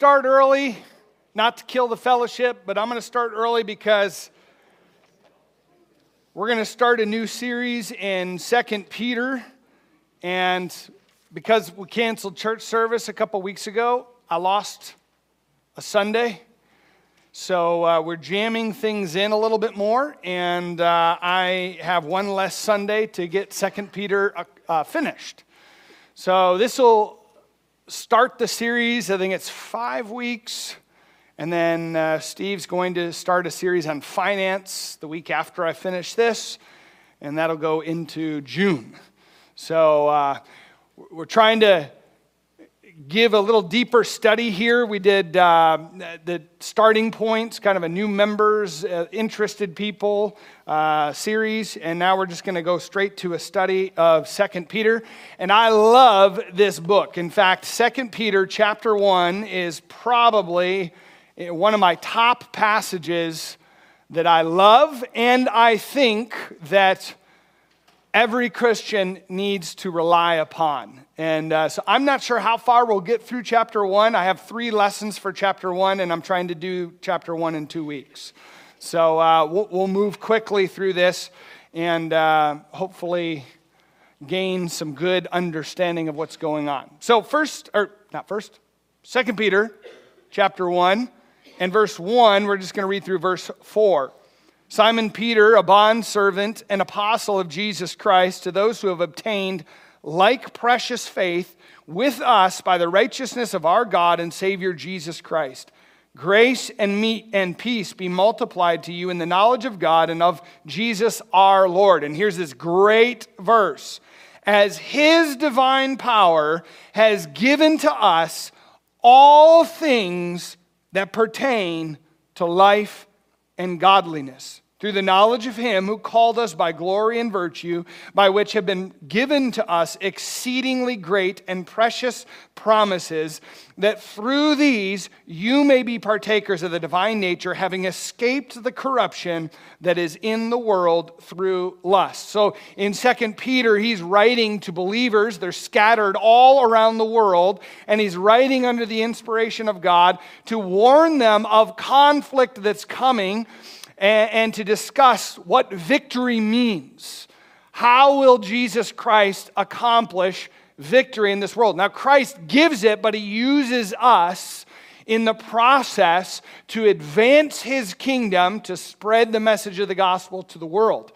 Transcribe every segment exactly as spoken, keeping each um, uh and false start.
start early, not to kill the fellowship, but I'm going to start early because we're going to start a new series in Second Peter. And because we canceled church service a couple weeks ago, I lost a Sunday. So uh, we're jamming things in a little bit more, and uh, I have one less Sunday to get Second Peter uh, uh, finished. So this will start the series. I think it's five weeks, and then uh, Steve's going to start a series on finance the week after I finish this, and that'll go into June. So uh, we're trying to give a little deeper study here. We did uh, the starting points, kind of a new members, uh, interested people uh, series, and now we're just going to go straight to a study of Second Peter. And I love this book. In fact, Second Peter chapter one is probably one of my top passages that I love, and I think that every Christian needs to rely upon. And uh, so I'm not sure how far we'll get through chapter one. I have three lessons for chapter one, and I'm trying to do chapter one in two weeks. So uh, we'll, we'll move quickly through this and uh, hopefully gain some good understanding of what's going on. So first, or not first, Second Peter chapter one, and verse one, we're just going to read through verse four. Simon Peter, a bondservant and apostle of Jesus Christ, to those who have obtained like precious faith with us by the righteousness of our God and Savior Jesus Christ. Grace and meat and peace be multiplied to you in the knowledge of God and of Jesus our Lord. And here's this great verse. As his divine power has given to us all things that pertain to life and godliness, through the knowledge of him who called us by glory and virtue, by which have been given to us exceedingly great and precious promises, that through these you may be partakers of the divine nature, having escaped the corruption that is in the world through lust. So in Second Peter, he's writing to believers. They're scattered all around the world, and he's writing under the inspiration of God to warn them of conflict that's coming, and to discuss what victory means. How will Jesus Christ accomplish victory in this world? Now, Christ gives it, but he uses us in the process to advance his kingdom, to spread the message of the gospel to the world.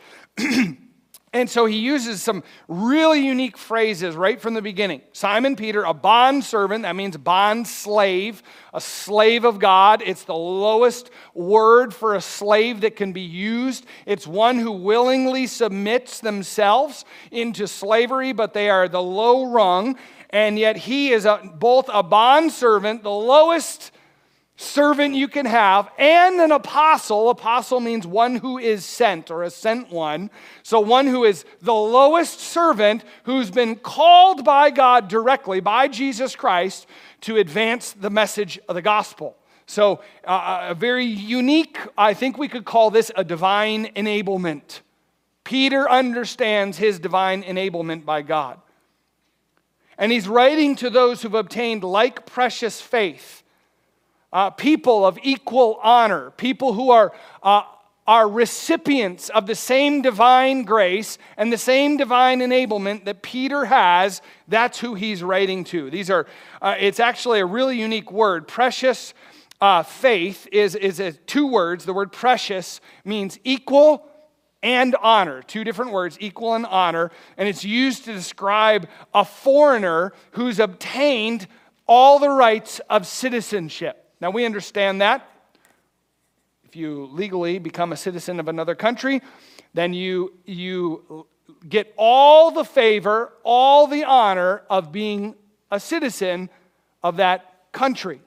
And so he uses some really unique phrases right from the beginning. Simon Peter, a bondservant, that means bond slave, a slave of God. It's the lowest word for a slave that can be used. It's one who willingly submits themselves into slavery, but they are the low rung. And yet he is a, both a bondservant, the lowest servant you can have, and an apostle. Apostle means one who is sent, or a sent one. So one who is the lowest servant who's been called by God directly, by Jesus Christ, to advance the message of the gospel. So uh, a very unique, I think we could call this a divine enablement. Peter understands his divine enablement by God. And he's writing to those who've obtained like precious faith. Uh, people of equal honor, people who are, uh, are recipients of the same divine grace and the same divine enablement that Peter has. That's who he's writing to. These are, uh, it's actually a really unique word. Precious uh, faith is, is a, two words. The word precious means equal and honor. Two different words, equal and honor. And it's used to describe a foreigner who's obtained all the rights of citizenship. Now, we understand that. If you legally become a citizen of another country, then you, you get all the favor, all the honor of being a citizen of that country.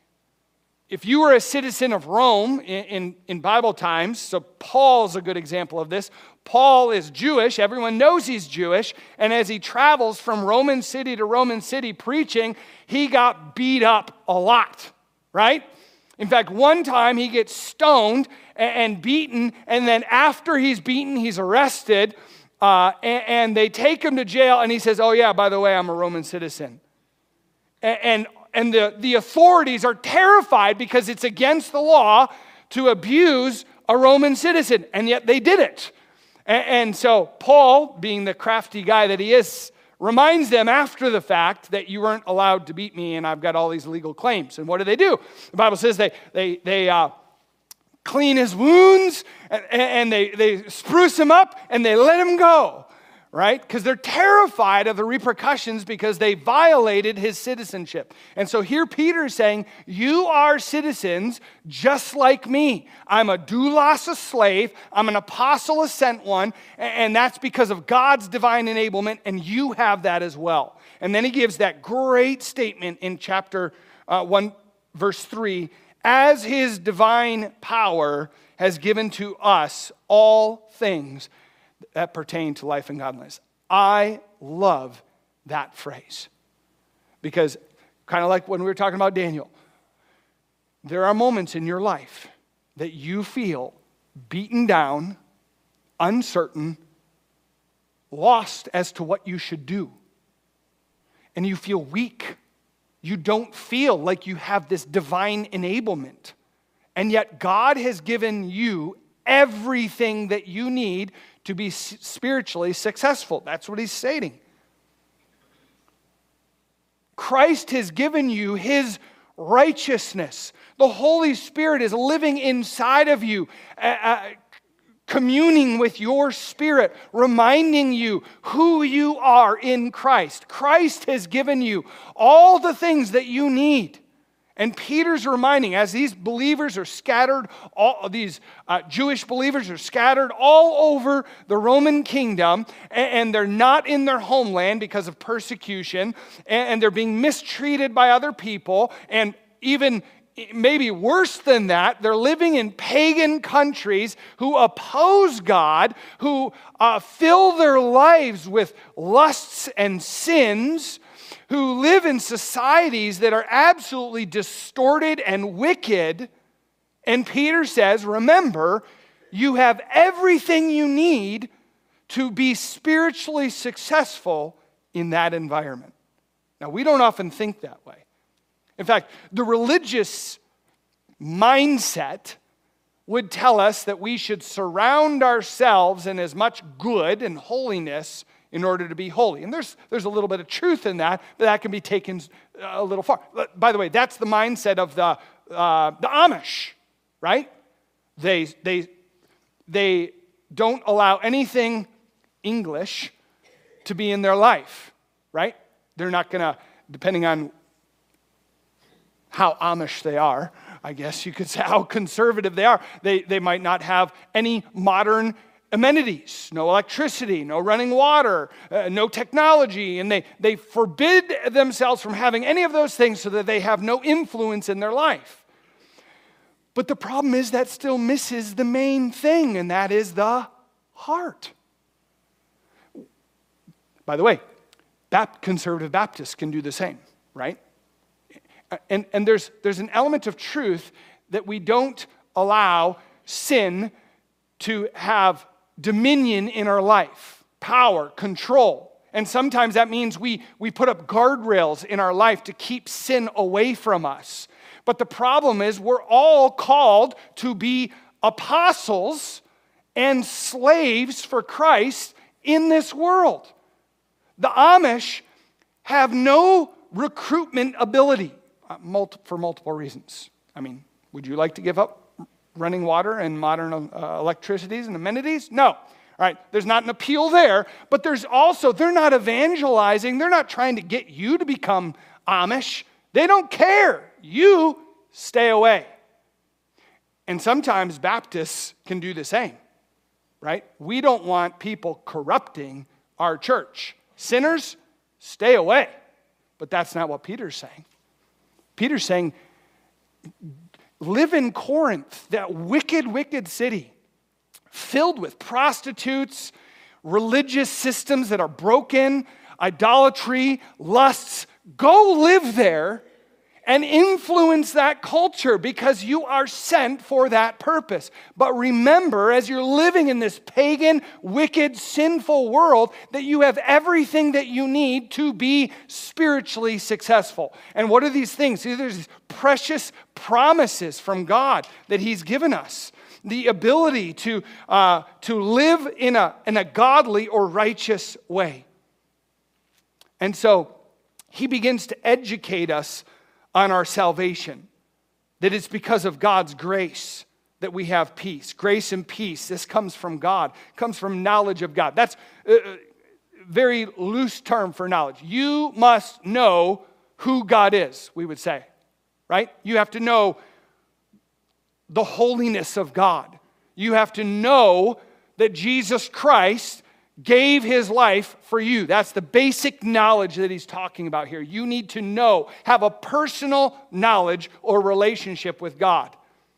If you were a citizen of Rome in, in, in Bible times, so Paul's a good example of this. Paul is Jewish. Everyone knows he's Jewish. And as he travels from Roman city to Roman city preaching, he got beat up a lot. Right? In fact, one time he gets stoned and beaten, and then after he's beaten, he's arrested, uh, and, and they take him to jail, and he says, oh yeah, by the way, I'm a Roman citizen. And, and and the, the authorities are terrified because it's against the law to abuse a Roman citizen, and yet they did it. And, and so Paul, being the crafty guy that he is, reminds them after the fact that you weren't allowed to beat me and I've got all these legal claims. And what do they do? The Bible says they they they uh, clean his wounds and, and they, they spruce him up and they let him go, right? Because they're terrified of the repercussions because they violated his citizenship. And so here Peter is saying, you are citizens just like me. I'm a doulos, a slave. I'm an apostle, a sent one. And that's because of God's divine enablement, and you have that as well. And then he gives that great statement in chapter uh, one, verse three, as his divine power has given to us all things that pertain to life and godliness. I love that phrase because kind of like when we were talking about Daniel, there are moments in your life that you feel beaten down, uncertain, lost as to what you should do. And you feel weak. You don't feel like you have this divine enablement. And yet God has given you everything that you need to be spiritually successful. That's what he's stating. Christ has given you his righteousness. The Holy Spirit is living inside of you, uh, communing with your spirit, reminding you who you are in Christ. Christ has given you all the things that you need. And Peter's reminding, as these believers are scattered, all these uh, Jewish believers are scattered all over the Roman kingdom, and, and they're not in their homeland because of persecution, and, and they're being mistreated by other people, and even maybe worse than that, they're living in pagan countries who oppose God, who uh, fill their lives with lusts and sins, who live in societies that are absolutely distorted and wicked. And Peter says, remember, you have everything you need to be spiritually successful in that environment. Now, we don't often think that way. In fact, the religious mindset would tell us that we should surround ourselves in as much good and holiness in order to be holy. And there's, there's a little bit of truth in that, but that can be taken a little far. But by the way, that's the mindset of the, uh, the Amish, right? They, they, they don't allow anything English to be in their life, right? They're not going to, depending on how Amish they are, I guess you could say how conservative they are, they, they might not have any modern amenities, no electricity, no running water, uh, no technology, and they, they forbid themselves from having any of those things so that they have no influence in their life. But the problem is that still misses the main thing, and that is the heart. By the way, Bap- conservative Baptists can do the same, right? And, and there's, there's an element of truth that we don't allow sin to have dominion in our life, power, control. And sometimes that means we, we put up guardrails in our life to keep sin away from us. But the problem is we're all called to be apostles and slaves for Christ in this world. The Amish have no recruitment ability uh, multi- for multiple reasons. I mean, would you like to give up running water and modern uh, electricities and amenities? No. All right, there's not an appeal there, but there's also, they're not evangelizing. They're not trying to get you to become Amish. They don't care. You stay away. And sometimes Baptists can do the same, right? We don't want people corrupting our church. Sinners, stay away. But that's not what Peter's saying. Peter's saying, live in Corinth, that wicked, wicked city, filled with prostitutes, religious systems that are broken, idolatry, lusts. Go live there and influence that culture because you are sent for that purpose. But remember, as you're living in this pagan, wicked, sinful world, that you have everything that you need to be spiritually successful. And what are these things? See, there's these precious promises from God that He's given us. The ability to, uh, to live in a, in a godly or righteous way. And so He begins to educate us on our salvation, that it's because of God's grace that we have peace. Grace and peace, this comes from God, comes from knowledge of God. That's a very loose term for knowledge. You must know who God is, we would say, right? You have to know the holiness of God. You have to know that Jesus Christ gave His life for you. That's the basic knowledge that he's talking about here. You need to know, have a personal knowledge or relationship with God.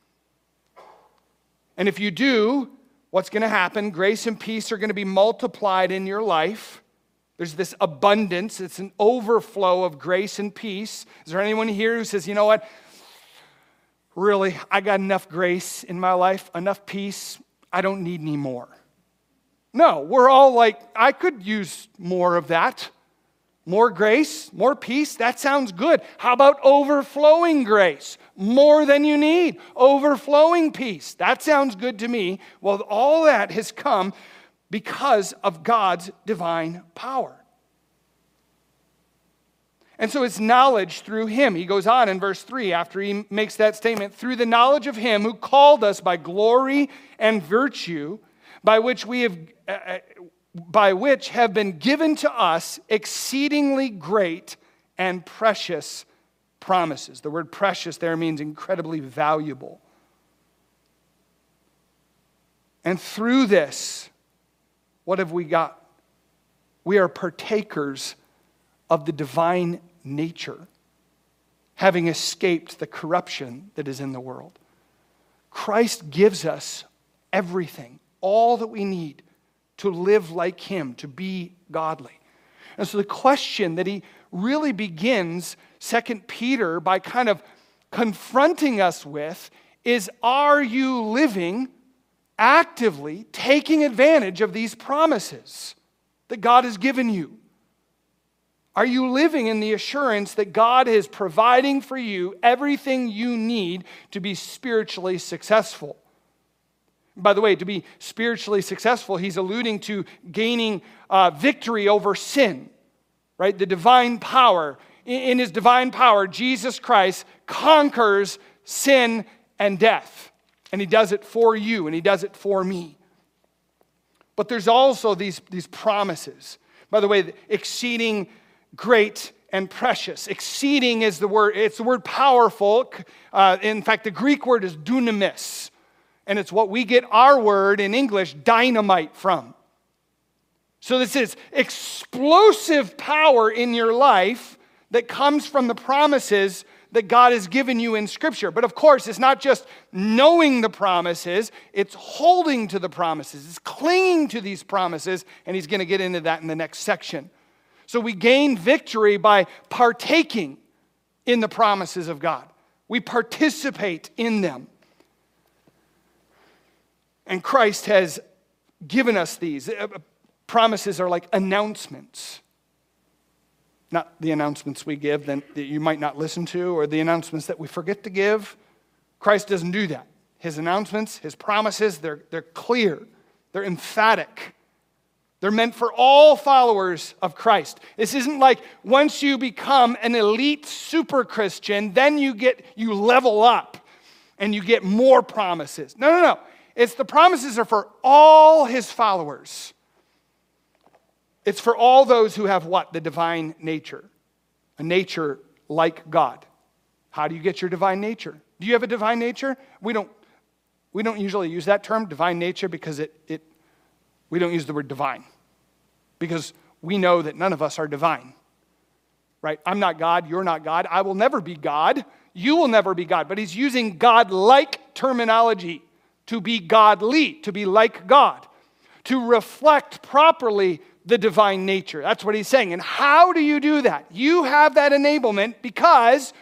And if you do, what's going to happen? Grace and peace are going to be multiplied in your life. There's this abundance. It's an overflow of grace and peace. Is there anyone here who says, you know what? Really, I got enough grace in my life, enough peace. I don't need any more. No, we're all like, I could use more of that. More grace, more peace, that sounds good. How about overflowing grace? More than you need. Overflowing peace, that sounds good to me. Well, all that has come because of God's divine power. And so it's knowledge through Him. He goes on in verse three after he makes that statement, through the knowledge of Him who called us by glory and virtue, by which we have, uh, by which have been given to us exceedingly great and precious promises. The word precious there means incredibly valuable. And through this, what have we got? We are partakers of the divine nature, having escaped the corruption that is in the world. Christ gives us everything, all that we need to live like Him, to be godly. And so the question that he really begins Second Peter by kind of confronting us with is, are you living actively taking advantage of these promises that God has given you? Are you living in the assurance that God is providing for you everything you need to be spiritually successful? By the way, to be spiritually successful, he's alluding to gaining uh, victory over sin, right? The divine power. In His divine power, Jesus Christ conquers sin and death. And He does it for you, and He does it for me. But there's also these, these promises. By the way, exceeding great and precious. Exceeding is the word, it's the word powerful. Uh, in fact, the Greek word is dunamis. And it's what we get our word in English, dynamite, from. So this is explosive power in your life that comes from the promises that God has given you in Scripture. But of course, it's not just knowing the promises, it's holding to the promises. It's clinging to these promises, and he's going to get into that in the next section. So we gain victory by partaking in the promises of God. We participate in them. And Christ has given us these. Promises are like announcements. Not the announcements we give that you might not listen to, or the announcements that we forget to give. Christ doesn't do that. His announcements, His promises, they're, they're clear. They're emphatic. They're meant for all followers of Christ. This isn't like once you become an elite super Christian, then you get you level up and you get more promises. No, no, no. It's the promises are for all His followers. It's for all those who have what? The divine nature. A nature like God. How do you get your divine nature? Do you have a divine nature? We don't, we don't usually use that term, divine nature, because it, it we don't use the word divine. Because we know that none of us are divine. Right? I'm not God, you're not God. I will never be God. You will never be God. But he's using God-like terminology to be godly, to be like God, to reflect properly the divine nature. That's what he's saying. And how do you do that? You have that enablement because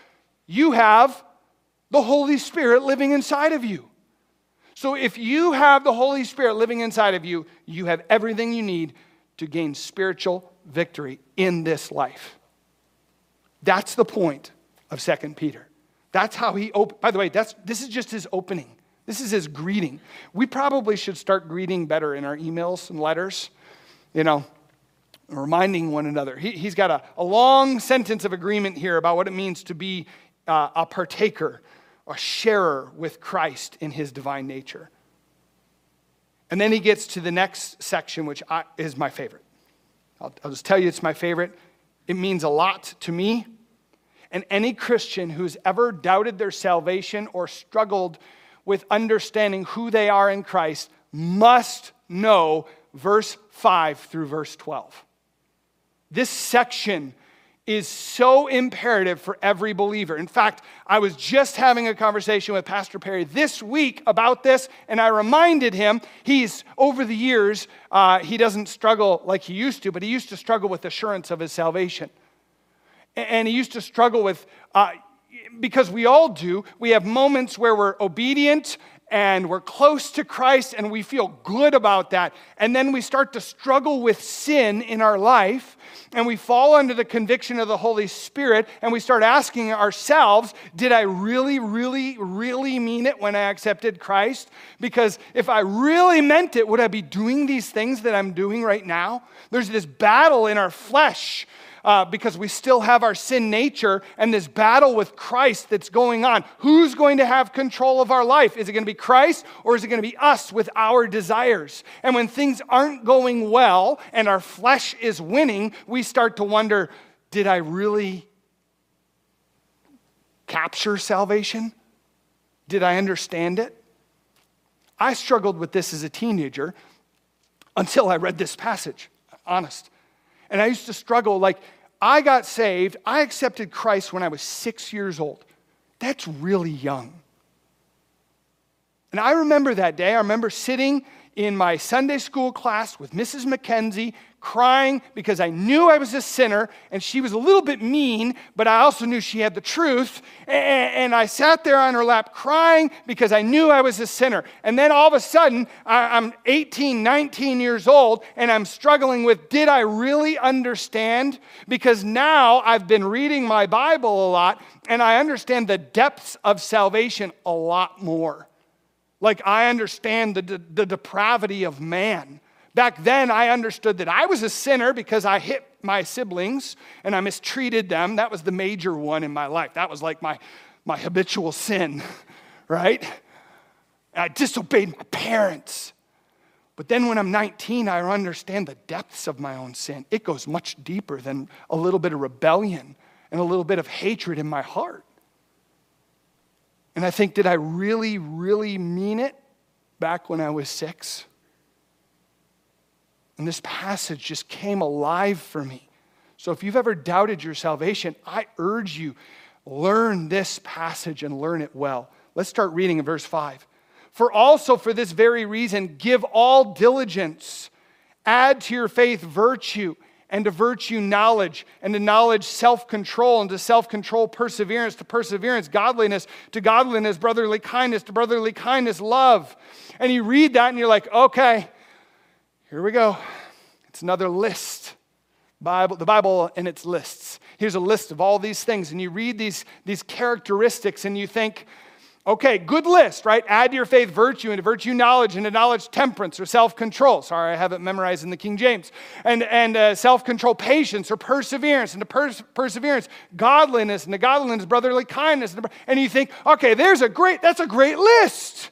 You have the Holy Spirit living inside of you. So if you have the Holy Spirit living inside of you, you have everything you need to gain spiritual victory in this life. That's the point of Second Peter. That's how he op- by the way, that's this is just his opening. This is his greeting. We probably should start greeting better in our emails and letters, you know, reminding one another. He, he's got a, a long sentence of agreement here about what it means to be uh, a partaker, a sharer with Christ in his divine nature. And then he gets to the next section, which I, is my favorite. I'll, I'll just tell you it's my favorite. It means a lot to me. And any Christian who's ever doubted their salvation or struggled with understanding who they are in Christ must know verse five through verse twelve. This section is so imperative for every believer. In fact, I was just having a conversation with Pastor Perry this week about this, and I reminded him, he's, over the years, uh, he doesn't struggle like he used to, but he used to struggle with assurance of his salvation. And he used to struggle with, uh, because we all do, we have moments where we're obedient and we're close to Christ and we feel good about that. And then we start to struggle with sin in our life and we fall under the conviction of the Holy Spirit and we start asking ourselves, did I really, really, really mean it when I accepted Christ? Because if I really meant it, would I be doing these things that I'm doing right now? There's this battle in our flesh. Uh, because we still have our sin nature and this battle with Christ that's going on. Who's going to have control of our life? Is it going to be Christ or is it going to be us with our desires? And when things aren't going well and our flesh is winning, we start to wonder, did I really capture salvation? Did I understand it? I struggled with this as a teenager until I read this passage, honest. And I used to struggle like, I got saved, I accepted Christ when I was six years old. That's really young. And I remember that day, I remember sitting in my Sunday school class with Missus McKenzie, crying because I knew I was a sinner, and she was a little bit mean, but I also knew she had the truth. And I sat there on her lap crying because I knew I was a sinner. And then all of a sudden, I'm eighteen, nineteen years old, and I'm struggling with, did I really understand? Because now I've been reading my Bible a lot, and I understand the depths of salvation a lot more. Like I understand the, the, the depravity of man. Back then, I understood that I was a sinner because I hit my siblings and I mistreated them. That was the major one in my life. That was like my, my habitual sin, right? I disobeyed my parents. But then when I'm nineteen, I understand the depths of my own sin. It goes much deeper than a little bit of rebellion and a little bit of hatred in my heart. And I think, did I really, really mean it back when I was six? And this passage just came alive for me. So if you've ever doubted your salvation, I urge you, learn this passage and learn it well. Let's start reading in verse five. For also for this very reason, give all diligence, add to your faith virtue, and to virtue knowledge, and to knowledge self-control, and to self-control perseverance, to perseverance godliness, to godliness brotherly kindness, to brotherly kindness love. And you read that and you're like, okay, here we go. It's another list. Bible, the Bible and its lists. Here's a list of all these things, and you read these, these characteristics and you think, okay, good list, right? Add to your faith virtue, and to virtue knowledge, and to knowledge temperance or self-control. Sorry, I have it memorized in the King James. And, and uh, self-control patience or perseverance, and to pers- perseverance godliness, and to godliness brotherly kindness. And, to, and you think, okay, there's a great, that's a great list.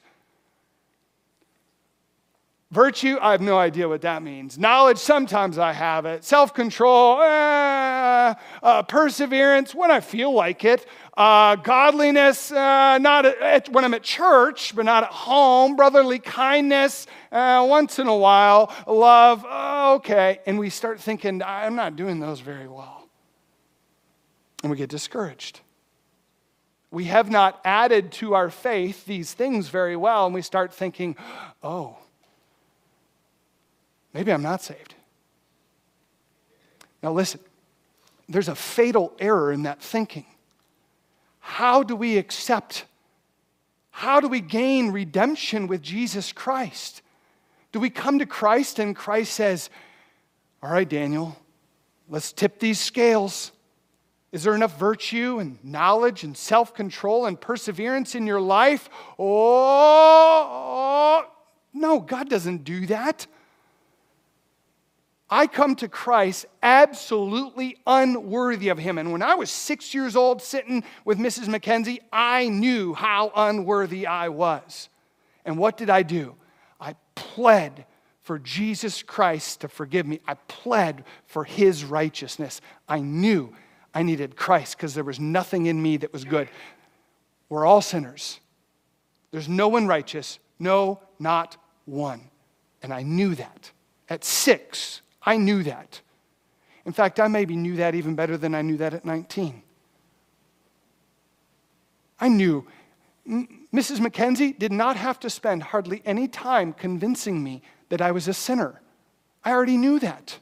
Virtue, I have no idea what that means. Knowledge, sometimes I have it. Self-control, eh, uh, perseverance, when I feel like it. Uh, godliness, uh, not at, when I'm at church, but not at home. Brotherly kindness, uh, once in a while. Love, uh, okay. And we start thinking, I'm not doing those very well. And we get discouraged. We have not added to our faith these things very well, and we start thinking, oh, maybe I'm not saved. Now listen, there's a fatal error in that thinking. how do we accept, how do we gain redemption with Jesus Christ? Do we come to Christ and Christ says, all right, Daniel, let's tip these scales. Is there enough virtue and knowledge and self-control and perseverance in your life? Oh, no, God doesn't do that. I come to Christ absolutely unworthy of Him. And when I was six years old sitting with Missus Mackenzie, I knew how unworthy I was. And what did I do? I pled for Jesus Christ to forgive me. I pled for His righteousness. I knew I needed Christ because there was nothing in me that was good. We're all sinners. There's no one righteous. No, not one. And I knew that. At six, I knew that. In fact, I maybe knew that even better than I knew that at nineteen. I knew Missus Mackenzie did not have to spend hardly any time convincing me that I was a sinner. I already knew that.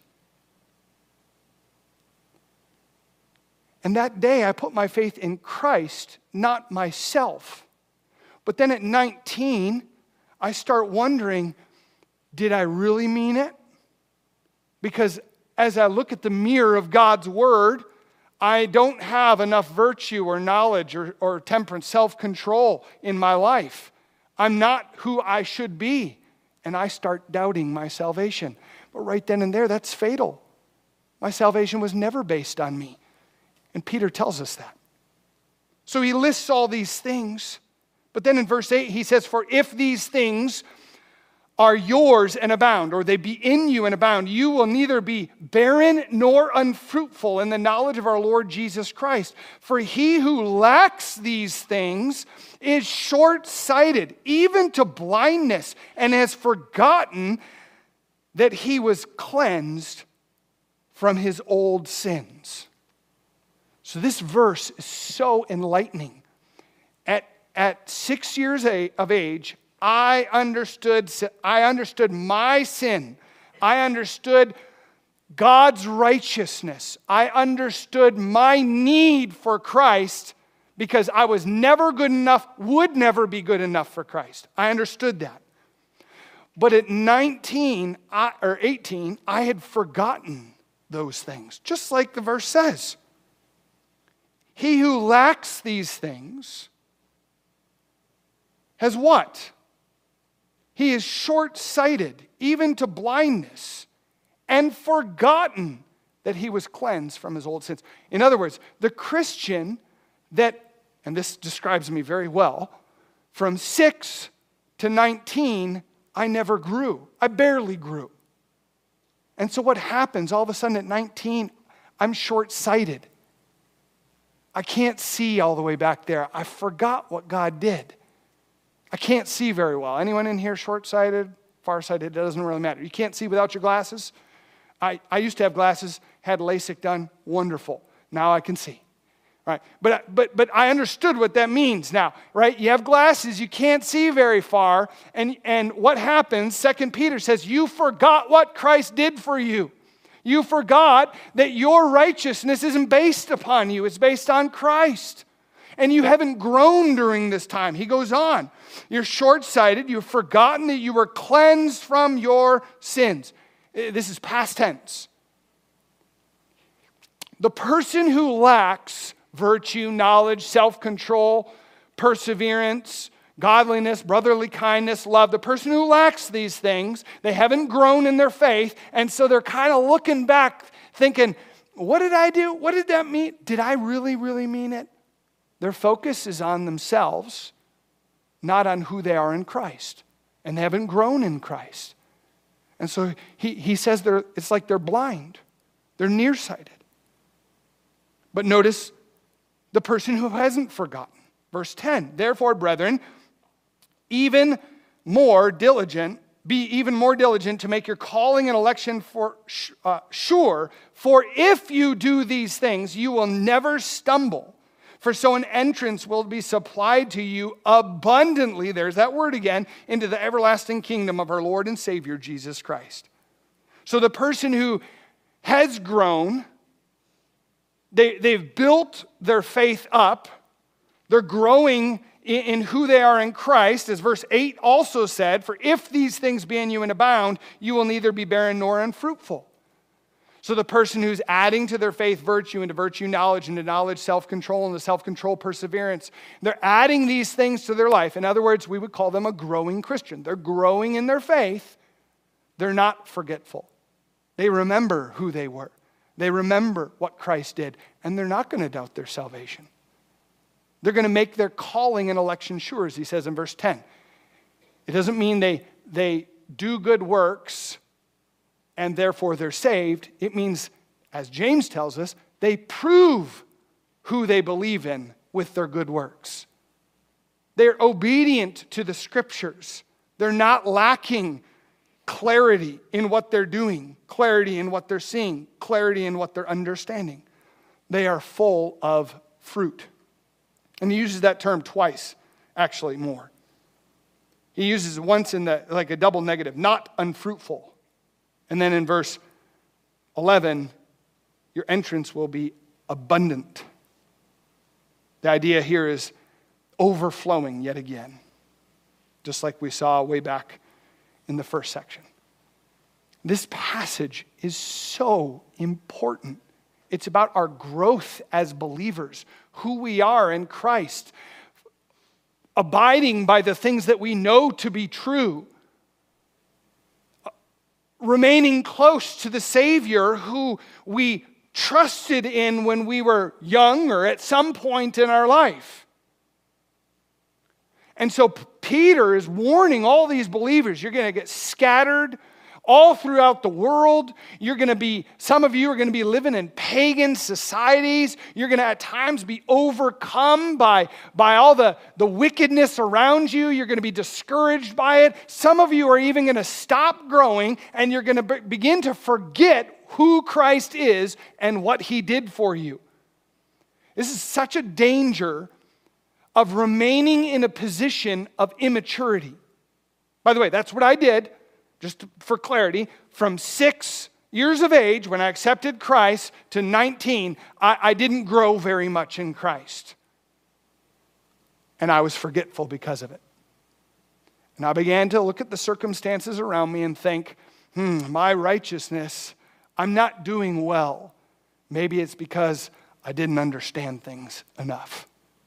And that day I put my faith in Christ, not myself. But then at nineteen, I start wondering, did I really mean it? Because as I look at the mirror of God's Word, I don't have enough virtue or knowledge or, or temperance, self-control in my life. I'm not who I should be. And I start doubting my salvation. But right then and there, that's fatal. My salvation was never based on me. And Peter tells us that. So he lists all these things. But then in verse eight, he says, for if these things are yours and abound, or they be in you and abound, you will neither be barren nor unfruitful in the knowledge of our Lord Jesus Christ. For he who lacks these things is short-sighted, even to blindness, and has forgotten that he was cleansed from his old sins. So this verse is so enlightening. At, at six years of age, I understood, I understood my sin. I understood God's righteousness. I understood my need for Christ because I was never good enough, would never be good enough for Christ. I understood that. But at nineteen I, or eighteen, I had forgotten those things, just like the verse says. He who lacks these things has what? He is short-sighted, even to blindness, and forgotten that he was cleansed from his old sins. In other words, the Christian that, and this describes me very well, from six to nineteen, I never grew. I barely grew. And so what happens, all of a sudden at nineteen, I'm short-sighted. I can't see all the way back there. I forgot what God did. I can't see very well. Anyone in here short-sighted, far-sighted? It doesn't really matter. You can't see without your glasses. I, I used to have glasses, had LASIK done. Wonderful. Now I can see. Right? But, but, but I understood what that means now. Right? You have glasses, you can't see very far. And, and what happens, Second Peter says, you forgot what Christ did for you. You forgot that your righteousness isn't based upon you. It's based on Christ. And you haven't grown during this time. He goes on. You're short-sighted. You've forgotten that you were cleansed from your sins. This is past tense. The person who lacks virtue, knowledge, self-control, perseverance, godliness, brotherly kindness, love, the person who lacks these things, they haven't grown in their faith, and so they're kind of looking back thinking, what did I do? What did that mean? Did I really, really mean it? Their focus is on themselves, not on who they are in Christ. And they haven't grown in Christ. And so he, he says they're, it's like they're blind. They're nearsighted. But notice the person who hasn't forgotten. Verse ten, therefore, brethren, even more diligent, be even more diligent to make your calling and election for uh, sure. For if you do these things, you will never stumble. For so an entrance will be supplied to you abundantly, there's that word again, into the everlasting kingdom of our Lord and Savior, Jesus Christ. So the person who has grown, they, they've built their faith up, They're growing in, in who they are in Christ, as verse eight also said, for if these things be in you and abound, you will neither be barren nor unfruitful. So the person who's adding to their faith virtue, and to virtue knowledge, and to knowledge self-control, and to self-control perseverance, they're adding these things to their life. In other words, we would call them a growing Christian. They're growing in their faith. They're not forgetful. They remember who they were. They remember what Christ did, and they're not going to doubt their salvation. They're going to make their calling and election sure, as he says in verse ten. It doesn't mean they, they do good works and therefore they're saved. It means, as James tells us, they prove who they believe in with their good works. They're obedient to the Scriptures. They're not lacking clarity in what they're doing, clarity in what they're seeing, clarity in what they're understanding. They are full of fruit. And he uses that term twice, actually more. He uses it once in the like a double negative, not unfruitful. And then in verse eleven, your entrance will be abundant. The idea here is overflowing yet again, just like we saw way back in the first section. This passage is so important. It's about our growth as believers, who we are in Christ, abiding by the things that we know to be true, remaining close to the Savior who we trusted in when we were young or at some point in our life. And so Peter is warning all these believers, you're going to get scattered all throughout the world. You're going to be, some of you are going to be living in pagan societies. You're going to at times be overcome by, by all the, the wickedness around you. You're going to be discouraged by it. Some of you are even going to stop growing, and you're going to be, begin to forget who Christ is and what he did for you. This is such a danger of remaining in a position of immaturity. By the way, that's what I did. Just for clarity, from six years of age, when I accepted Christ, to nineteen, I, I didn't grow very much in Christ. And I was forgetful because of it. And I began to look at the circumstances around me and think, hmm, my righteousness, I'm not doing well. Maybe it's because I didn't understand things enough.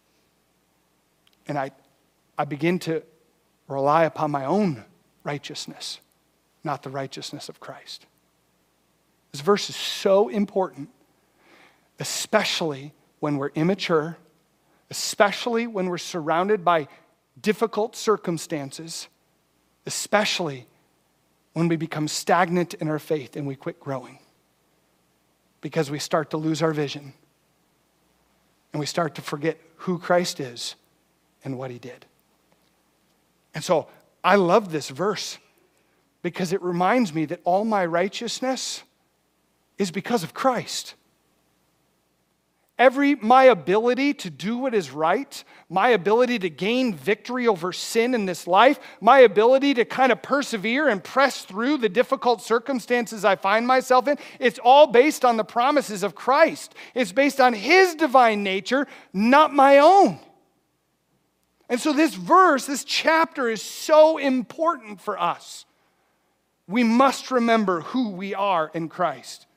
And I, I begin to rely upon my own righteousness, not the righteousness of Christ. This verse is so important, especially when we're immature, especially when we're surrounded by difficult circumstances, especially when we become stagnant in our faith and we quit growing because we start to lose our vision and we start to forget who Christ is and what he did. And so I love this verse, because it reminds me that all my righteousness is because of Christ. Every, my ability to do what is right, my ability to gain victory over sin in this life, my ability to kind of persevere and press through the difficult circumstances I find myself in, it's all based on the promises of Christ. It's based on his divine nature, not my own. And so this verse, this chapter is so important for us. We must remember who we are in Christ.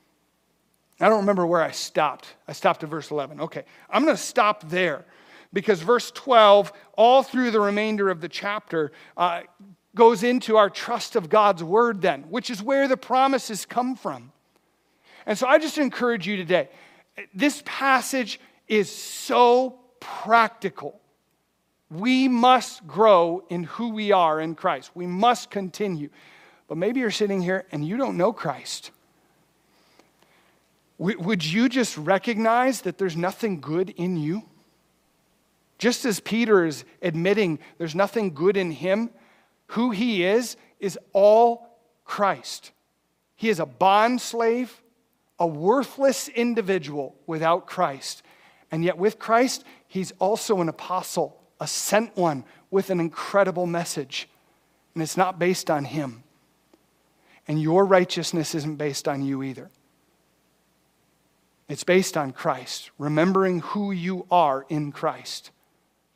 I don't remember where I stopped. I stopped at verse eleven. Okay, I'm going to stop there because verse twelve, all through the remainder of the chapter, uh, goes into our trust of God's word then, which is where the promises come from. And so I just encourage you today. This passage is so practical. We must grow in who we are in Christ. We must continue. But maybe you're sitting here and you don't know Christ. Would you just recognize that there's nothing good in you? Just as Peter is admitting there's nothing good in him, who he is, is all Christ. He is a bond slave, a worthless individual without Christ. And yet with Christ, he's also an apostle, a sent one with an incredible message. And it's not based on him. And your righteousness isn't based on you either. It's based on Christ, remembering who you are in Christ.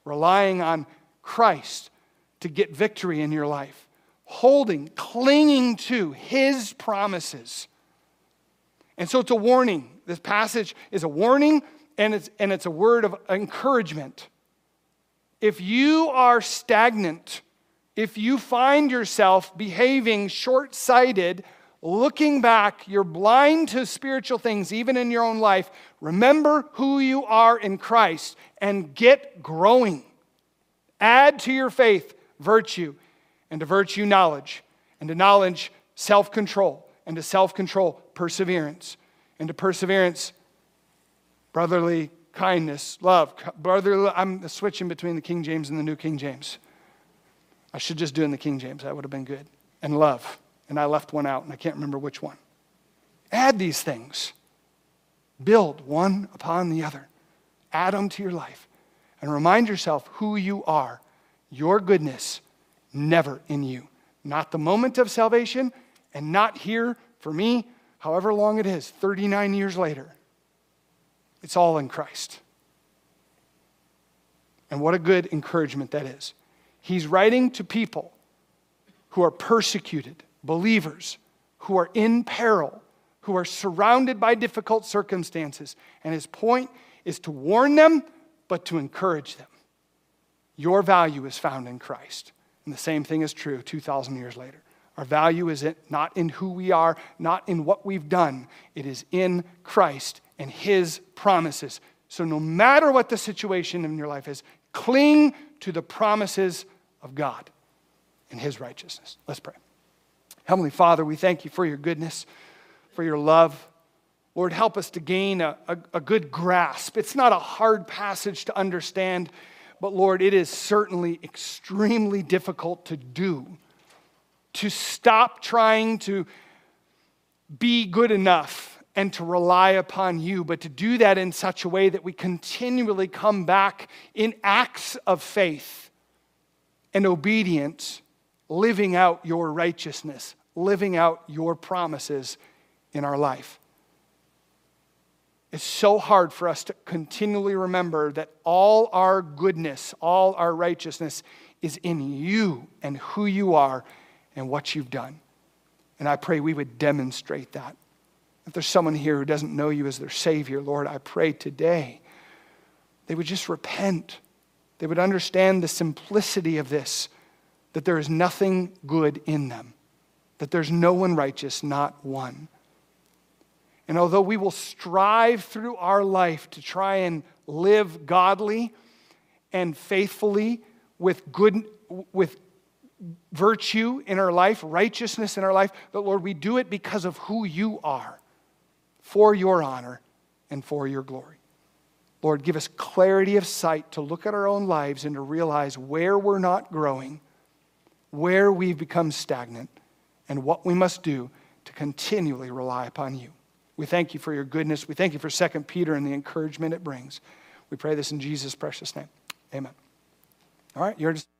relying on Christ to get victory in your life, holding, clinging to His promises. And so it's a warning. This passage is a warning, and it's, and it's a word of encouragement. If you are stagnant, if you find yourself behaving short-sighted, looking back, you're blind to spiritual things, even in your own life, remember who you are in Christ and get growing. Add to your faith virtue, and to virtue knowledge, and to knowledge self-control, and to self-control perseverance, and to perseverance brotherly kindness, love. Brotherly, I'm switching between the King James and the New King James. I should just do it in the King James. That would have been good. And love. And I left one out, and I can't remember which one. Add these things. Build one upon the other. Add them to your life. And remind yourself who you are. Your goodness, never in you. Not the moment of salvation, and not here for me, however long it is, thirty-nine years later. It's all in Christ. And what a good encouragement that is. He's writing to people who are persecuted, believers, who are in peril, who are surrounded by difficult circumstances. And his point is to warn them, but to encourage them. Your value is found in Christ. And the same thing is true two thousand years later. Our value is not in who we are, not in what we've done. It is in Christ and His promises. So no matter what the situation in your life is, cling to the promises of God and His righteousness. Let's pray. Heavenly Father, we thank You for Your goodness, for Your love. Lord, help us to gain a, a, a good grasp. It's not a hard passage to understand, but Lord, it is certainly extremely difficult to do. To stop trying to be good enough and to rely upon You, but to do that in such a way that we continually come back in acts of faith and obedience, living out Your righteousness, living out Your promises in our life. It's so hard for us to continually remember that all our goodness, all our righteousness is in You and who You are and what You've done. And I pray we would demonstrate that. If there's someone here who doesn't know You as their Savior, Lord, I pray today they would just repent. They would understand the simplicity of this, that there is nothing good in them, that there's no one righteous, not one. And although we will strive through our life to try and live godly and faithfully with good, with virtue in our life, righteousness in our life, but Lord, we do it because of who You are, for Your honor and for Your glory. Lord, give us clarity of sight to look at our own lives and to realize where we're not growing, where we've become stagnant, and what we must do to continually rely upon You. We thank You for Your goodness. We thank You for Second Peter and the encouragement it brings. We pray this in Jesus' precious name. Amen. All right, you're just